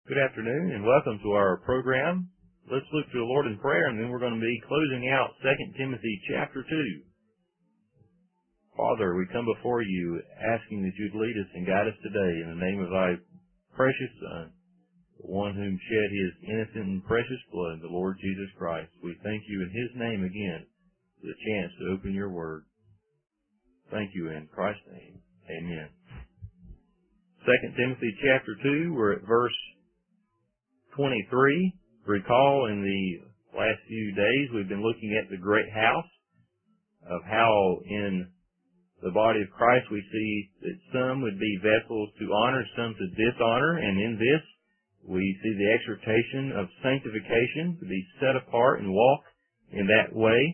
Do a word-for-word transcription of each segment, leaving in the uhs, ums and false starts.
Good afternoon and welcome to our program. Let's look to the Lord in prayer, and then we're going to be closing out Second Timothy chapter two. Father, we come before you asking that you'd lead us and guide us today in the name of thy precious Son, the one whom shed his innocent and precious blood, the Lord Jesus Christ. We thank you in his name again for the chance to open your word. Thank you in Christ's name. Amen. Second Timothy chapter two, we're at verse twenty-three. Recall in the last few days we've been looking at the great house, of how in the body of Christ we see that some would be vessels to honor, some to dishonor, and in this we see the exhortation of sanctification, to be set apart and walk in that way.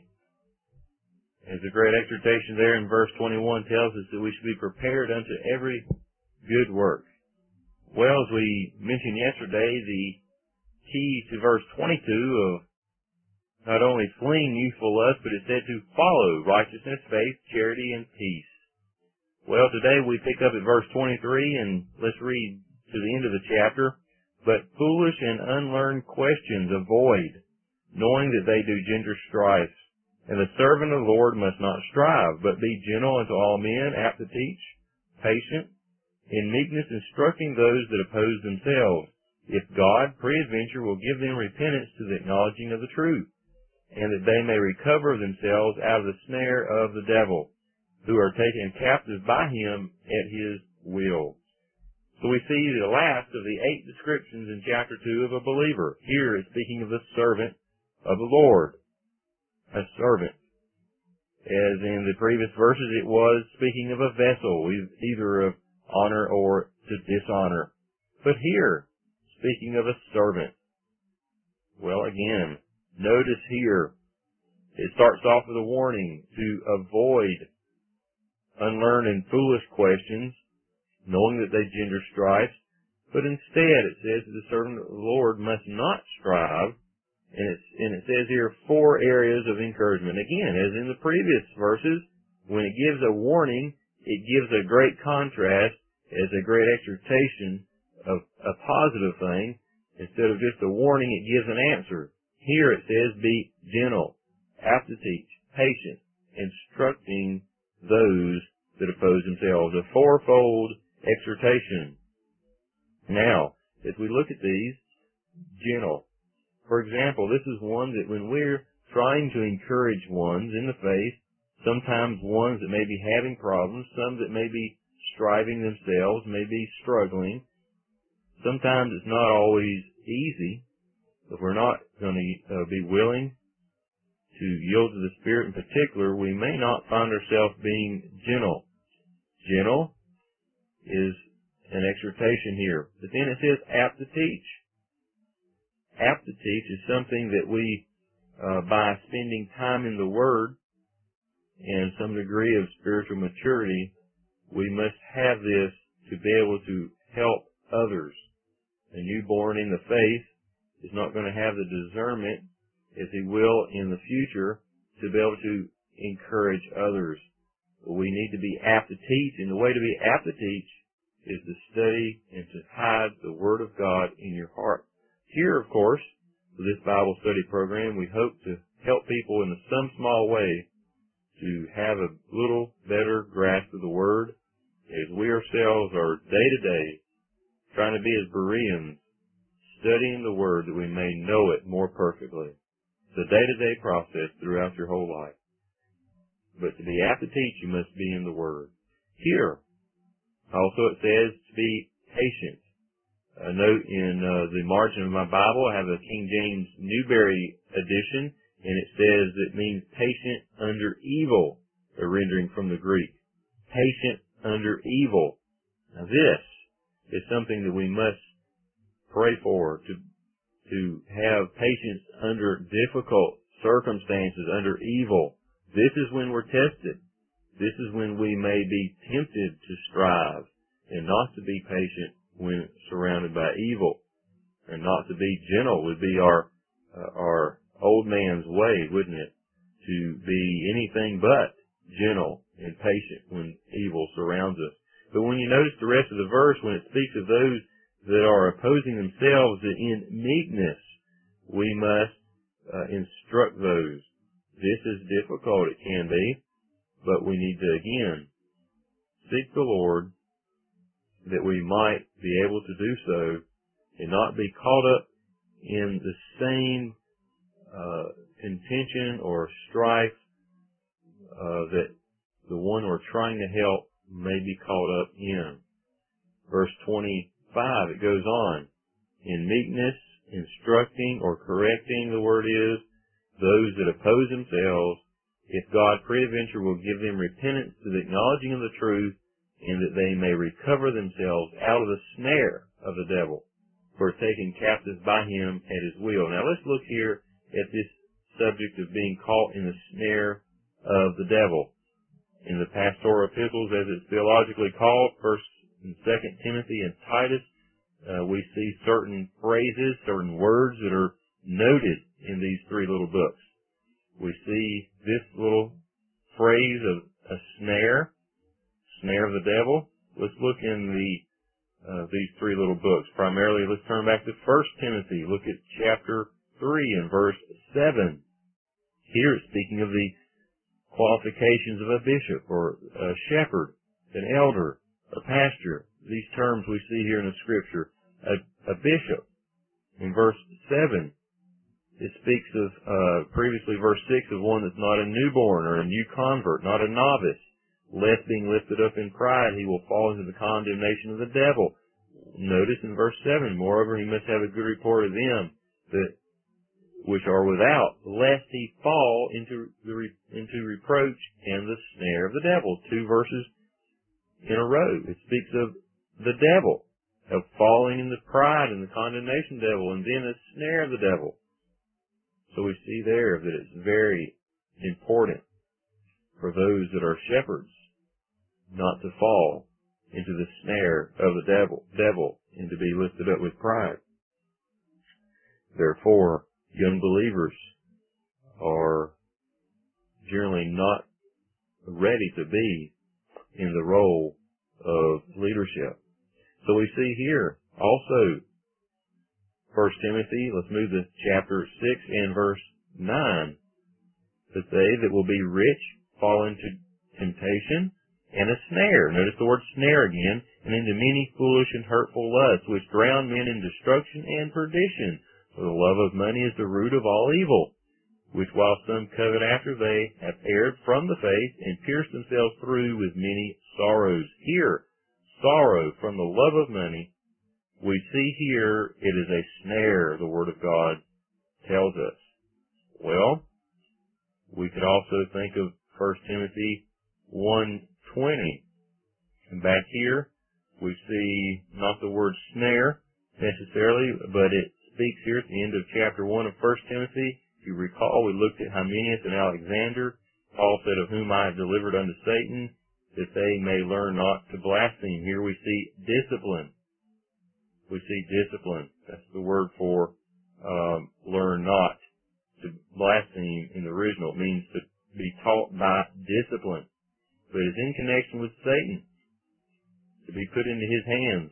As the great exhortation there in verse twenty-one tells us that we should be prepared unto every good work. Well, as we mentioned yesterday, the key to verse twenty-two of not only fleeing youthful lust, but it said to follow righteousness, faith, charity, and peace. Well, today we pick up at verse twenty-three, and let's read to the end of the chapter. But foolish and unlearned questions avoid, knowing that they do gender strife. And the servant of the Lord must not strive, but be gentle unto all men, apt to teach, patient, in meekness instructing those that oppose themselves, if God, peradventure, will give them repentance to the acknowledging of the truth, and that they may recover themselves out of the snare of the devil, who are taken captive by him at his will. So we see the last of the eight descriptions in chapter two of a believer. Here is speaking of the servant of the Lord. A servant. As in the previous verses, it was speaking of a vessel, either of honor or to dishonor. But here, speaking of a servant. Well, again, notice here, it starts off with a warning to avoid unlearned and foolish questions, knowing that they gender strife, but instead it says that the servant of the Lord must not strive, and, it's, and it says here four areas of encouragement. Again, as in the previous verses, when it gives a warning, it gives a great contrast as a great exhortation of a positive thing. Instead of just a warning, it gives an answer. Here it says, be gentle, apt to teach, patient, instructing those that oppose themselves. A fourfold exhortation. Now, as we look at these, gentle. For example, this is one that when we're trying to encourage ones in the faith, sometimes ones that may be having problems, some that may be striving themselves, may be struggling. Sometimes it's not always easy. If we're not going to uh, be willing to yield to the Spirit in particular, we may not find ourselves being gentle. Gentle is an exhortation here. But then it says apt to teach. Apt to teach is something that we, uh, by spending time in the Word and some degree of spiritual maturity, we must have this to be able to help others. A newborn in the faith is not going to have the discernment, as he will in the future, to be able to encourage others. But we need to be apt to teach, and the way to be apt to teach is to study and to hide the Word of God in your heart. Here, of course, with this Bible study program, we hope to help people in some small way to have a little better grasp of the Word, as we ourselves are day to day trying to be as Bereans, studying the Word that we may know it more perfectly. It's a day to day process throughout your whole life. But to be apt to teach, you must be in the Word. Here, also it says to be patient. A note in uh, the margin of my Bible, I have a King James Newberry edition, and it says it means patient under evil, a rendering from the Greek. Patient under evil. Now this is something that we must pray for, to to have patience under difficult circumstances, under evil. This is when we're tested. This is when we may be tempted to strive and not to be patient when surrounded by evil, and not to be gentle would be our uh, our old man's way, wouldn't it? To be anything but gentle and patient when evil surrounds us. But when you notice the rest of the verse, when it speaks of those that are opposing themselves, that in meekness we must uh, instruct those. This is difficult, it can be, but we need to, again, seek the Lord that we might be able to do so and not be caught up in the same uh, contention or strife uh, that the one we're trying to help may be caught up in. Verse twenty-five, it goes on. In meekness, instructing or correcting, the word is, those that oppose themselves, if God peradventure will give them repentance to the acknowledging of the truth, and that they may recover themselves out of the snare of the devil, for taken captive by him at his will. Now let's look here at this subject of being caught in the snare of the devil. In the pastoral epistles, as it's theologically called, First and Second Timothy and Titus, uh, we see certain phrases, certain words that are noted in these three little books. We see this little phrase of a snare, snare of the devil. Let's look in the uh, these three little books. Primarily, let's turn back to First Timothy. Look at chapter three and verse seven. Here it's speaking of the qualifications of a bishop or a shepherd, an elder, a pastor. These terms we see here in the scripture. A, a bishop. In verse seven, it speaks of, uh, previously verse six, of one that's not a newborn or a new convert, not a novice. Lest being lifted up in pride, he will fall into the condemnation of the devil. Notice in verse seven, moreover, he must have a good report of them that which are without, lest he fall into the re, into reproach and the snare of the devil. Two verses in a row. It speaks of the devil, of falling in the pride and the condemnation devil, and then the snare of the devil. So we see there that it's very important for those that are shepherds not to fall into the snare of the devil, devil and to be lifted up with pride. Therefore, young believers are generally not ready to be in the role of leadership. So we see here also First Timothy, let's move to chapter six and verse nine, that they that will be rich fall into temptation and a snare. Notice the word snare again, and into many foolish and hurtful lusts, which drown men in destruction and perdition. For the love of money is the root of all evil, which while some covet after, they have erred from the faith and pierced themselves through with many sorrows. Here, sorrow from the love of money, we see here it is a snare, the Word of God tells us. Well, we could also think of First Timothy one twenty. And back here, we see not the word snare necessarily, but it speaks here at the end of chapter one of First Timothy. If you recall, we looked at Hymenaeus and Alexander. Paul said, of whom I have delivered unto Satan, that they may learn not to blaspheme. Here we see discipline. We see discipline. That's the word for um, learn not to blaspheme in the original. It means to be taught by discipline. But it's in connection with Satan, to be put into his hands.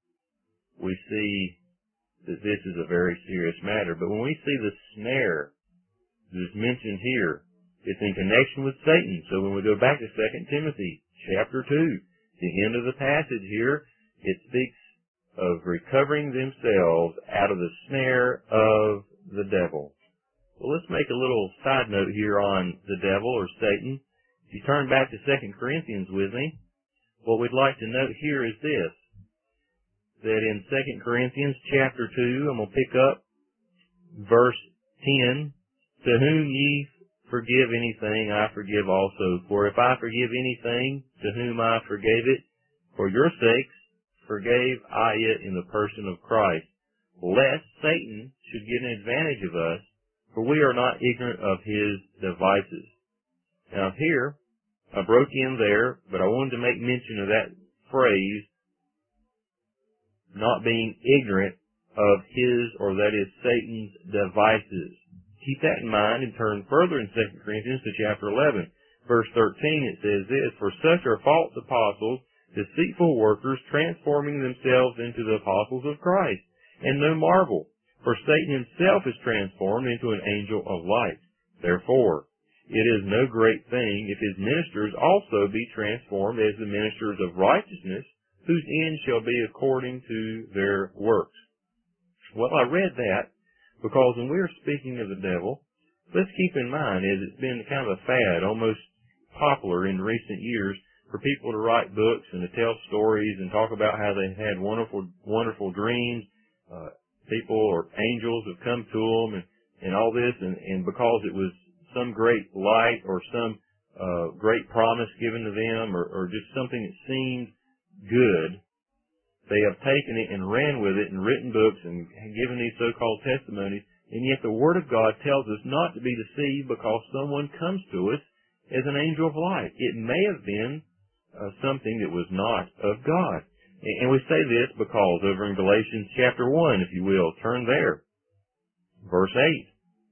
We see that this is a very serious matter. But when we see the snare that is mentioned here, it's in connection with Satan. So when we go back to Second Timothy chapter two, the end of the passage here, it speaks of recovering themselves out of the snare of the devil. Well, let's make a little side note here on the devil or Satan. If you turn back to Second Corinthians with me, what we'd like to note here is this, that in Second Corinthians chapter two, I'm going to pick up verse ten, to whom ye forgive anything, I forgive also. For if I forgive anything, to whom I forgave it, for your sakes, forgave I it in the person of Christ, lest Satan should get an advantage of us, for we are not ignorant of his devices. Now here, I broke in there, but I wanted to make mention of that phrase, not being ignorant of his, or that is Satan's devices. Keep that in mind and turn further in Second Corinthians to chapter eleven. Verse thirteen, it says this, for such are false apostles, deceitful workers transforming themselves into the apostles of Christ. And no marvel, for Satan himself is transformed into an angel of light. Therefore, it is no great thing if his ministers also be transformed as the ministers of righteousness, whose end shall be according to their works. Well, I read that because when we are speaking of the devil, let's keep in mind, as it's been kind of a fad, almost popular in recent years, for people to write books and to tell stories and talk about how they had wonderful, wonderful dreams. Uh, people or angels have come to them and, and all this, and, and because it was some great light or some uh, great promise given to them or, or just something that seemed good, they have taken it and ran with it and written books and given these so-called testimonies, and yet the Word of God tells us not to be deceived because someone comes to us as an angel of light. It may have been uh, something that was not of God. And, and we say this because over in Galatians chapter one, if you will, turn there, verse eight.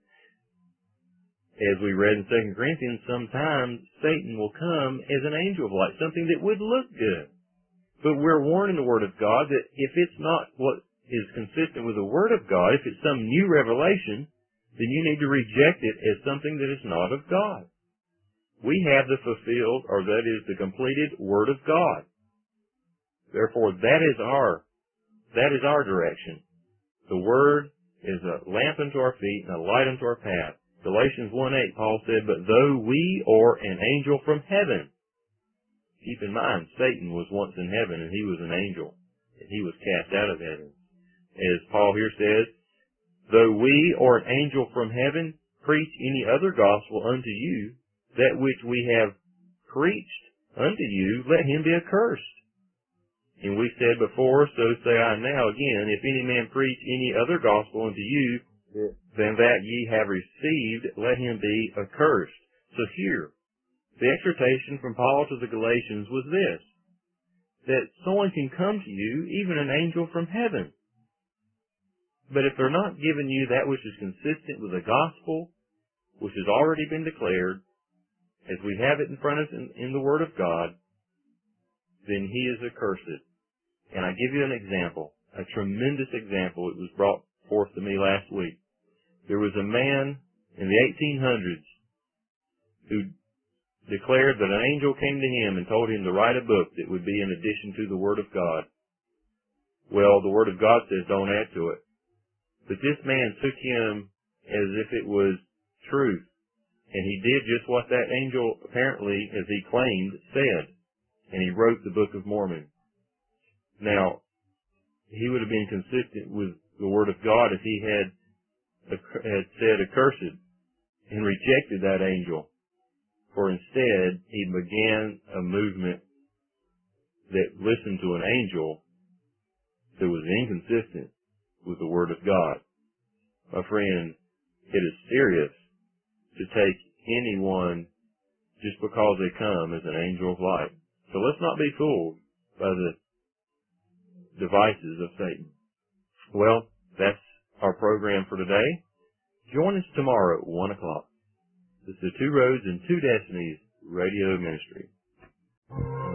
As we read in Second Corinthians, sometimes Satan will come as an angel of light, something that would look good. But we're warned in the Word of God that if it's not what is consistent with the Word of God, if it's some new revelation, then you need to reject it as something that is not of God. We have the fulfilled, or that is the completed Word of God. Therefore, that is our, that is our direction. The Word is a lamp unto our feet and a light unto our path. Galatians one eight, Paul said, but though we or an angel from heaven, keep in mind, Satan was once in heaven and he was an angel, and he was cast out of heaven. As Paul here says, though we or an angel from heaven preach any other gospel unto you, that which we have preached unto you, let him be accursed. And we said before, so say I now again, if any man preach any other gospel unto you, than that ye have received, let him be accursed. So here, the exhortation from Paul to the Galatians was this, that someone can come to you, even an angel from heaven. But if they're not giving you that which is consistent with the gospel, which has already been declared, as we have it in front of us in, in the Word of God, then he is accursed. And I give you an example, a tremendous example. It was brought forth to me last week. There was a man in the eighteen hundreds who declared that an angel came to him and told him to write a book that would be in addition to the Word of God. Well, the Word of God says don't add to it. But this man took him as if it was truth. And he did just what that angel apparently, as he claimed, said. And he wrote the Book of Mormon. Now, he would have been consistent with the Word of God if he had, had said accursed and rejected that angel. For instead, he began a movement that listened to an angel that was inconsistent with the Word of God. My friend, it is serious to take anyone just because they come as an angel of light. So let's not be fooled by the devices of Satan. Well, that's our program for today. Join us tomorrow at one o'clock. This is the Two Roads and Two Destinies Radio Ministry.